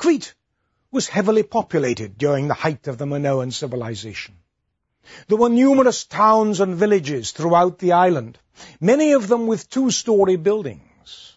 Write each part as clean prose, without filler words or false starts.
Crete was heavily populated during the height of the Minoan civilization. There were numerous towns and villages throughout the island, many of them with two-story buildings.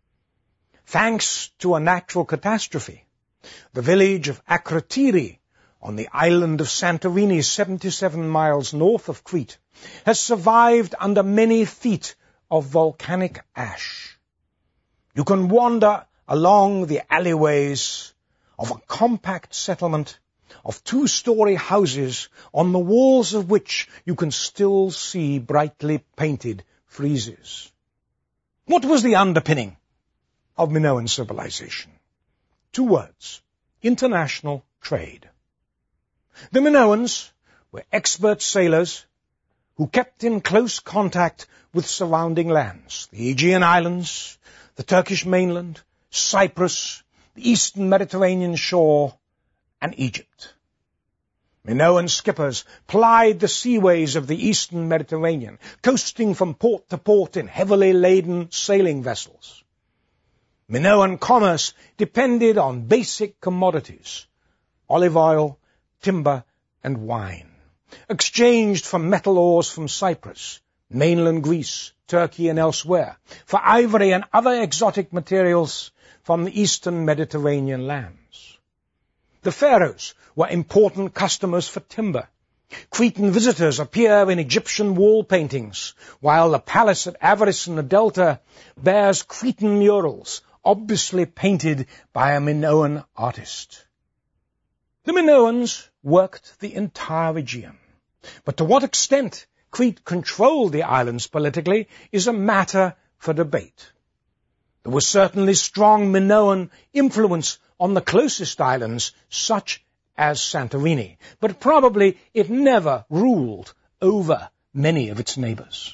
Thanks to a natural catastrophe, the village of Akrotiri on the island of Santorini, 77 miles north of Crete, has survived under many feet of volcanic ash. You can wander along the alleyways of a compact settlement of two-story houses on the walls of which you can still see brightly painted friezes. What was the underpinning of Minoan civilization? 2 words: international trade. The Minoans were expert sailors who kept in close contact with surrounding lands, the Aegean Islands, the Turkish mainland, Cyprus, the eastern Mediterranean shore, and Egypt. Minoan skippers plied the seaways of the eastern Mediterranean, coasting from port to port in heavily laden sailing vessels. Minoan commerce depended on basic commodities: olive oil, timber, and wine, exchanged for metal ores from Cyprus, mainland Greece, Turkey, and elsewhere, for ivory and other exotic materials from the eastern Mediterranean lands. The pharaohs were important customers for timber. Cretan visitors appear in Egyptian wall paintings, while the palace at Avaris in the Delta bears Cretan murals, obviously painted by a Minoan artist. The Minoans worked the entire Aegean, but to what extent Crete controlled the islands politically is a matter for debate. There was certainly strong Minoan influence on the closest islands, such as Santorini, but probably it never ruled over many of its neighbors.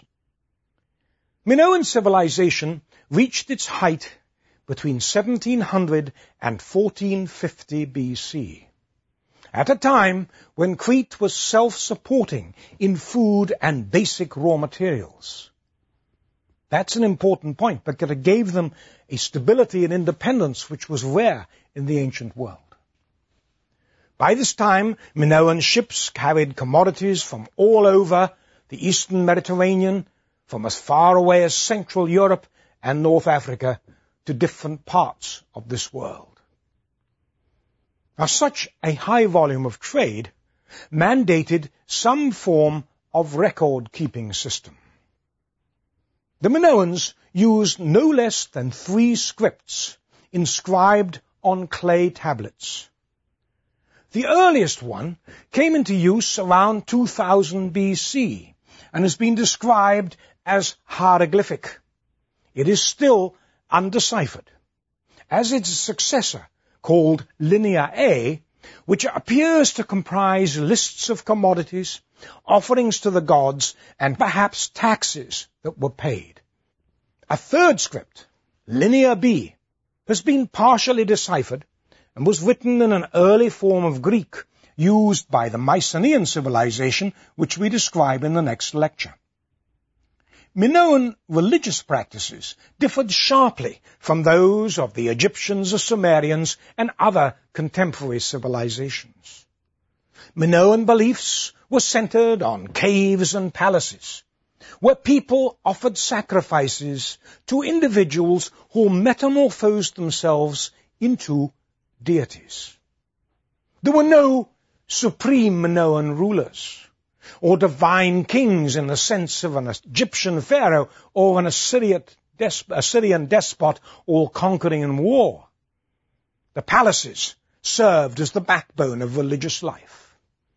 Minoan civilization reached its height between 1700 and 1450 BC, at a time when Crete was self-supporting in food and basic raw materials. That's an important point, because it gave them a stability and independence which was rare in the ancient world. By this time, Minoan ships carried commodities from all over the eastern Mediterranean, from as far away as Central Europe and North Africa to different parts of this world. Now, such a high volume of trade mandated some form of record-keeping system. The Minoans used no less than 3 scripts inscribed on clay tablets. The earliest one came into use around 2000 BC and has been described as hieroglyphic. It is still undeciphered, as its successor, called Linear A, which appears to comprise lists of commodities, offerings to the gods, and perhaps taxes that were paid. A third script, Linear B, has been partially deciphered and was written in an early form of Greek used by the Mycenaean civilization, which we describe in the next lecture. Minoan religious practices differed sharply from those of the Egyptians, the Sumerians, and other contemporary civilizations. Minoan beliefs were centered on caves and palaces, where people offered sacrifices to individuals who metamorphosed themselves into deities. There were no supreme Minoan rulers, or divine kings in the sense of an Egyptian pharaoh or an Assyrian despot all conquering in war. The palaces served as the backbone of religious life.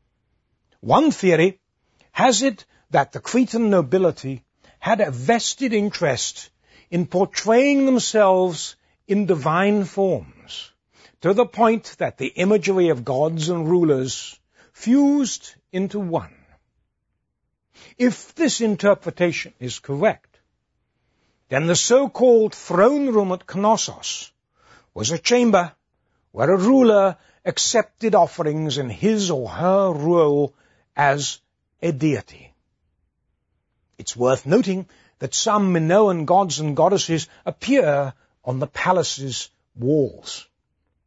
One theory has it that the Cretan nobility had a vested interest in portraying themselves in divine forms, to the point that the imagery of gods and rulers fused into one. If this interpretation is correct, then the so-called throne room at Knossos was a chamber where a ruler accepted offerings in his or her role as a deity. It's worth noting that some Minoan gods and goddesses appear on the palace's walls.